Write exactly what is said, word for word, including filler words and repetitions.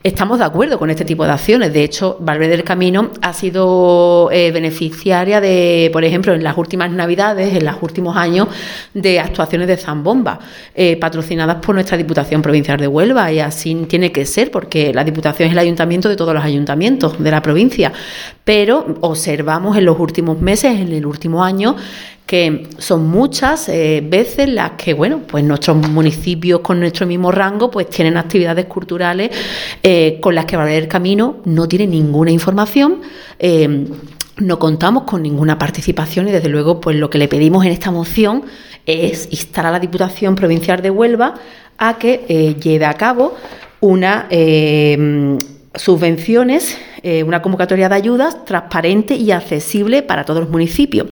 estamos de acuerdo con este tipo de acciones. De hecho, Valverde del Camino ha sido eh, beneficiaria de, por ejemplo, en las últimas Navidades, en los últimos años, de actuaciones de Zambomba, eh, patrocinadas por nuestra Diputación Provincial de Huelva, y así tiene que ser, porque la Diputación es el ayuntamiento de todos los ayuntamientos de la provincia. Pero observamos en los últimos meses, en el último año, que son muchas eh, veces las que, bueno, pues nuestros municipios con nuestro mismo rango pues tienen actividades culturales eh, con las que Valverde del Camino no tiene ninguna información, eh, no contamos con ninguna participación, y desde luego pues lo que le pedimos en esta moción es instar a la Diputación Provincial de Huelva a que eh, lleve a cabo una eh, subvenciones, eh, una convocatoria de ayudas transparente y accesible para todos los municipios.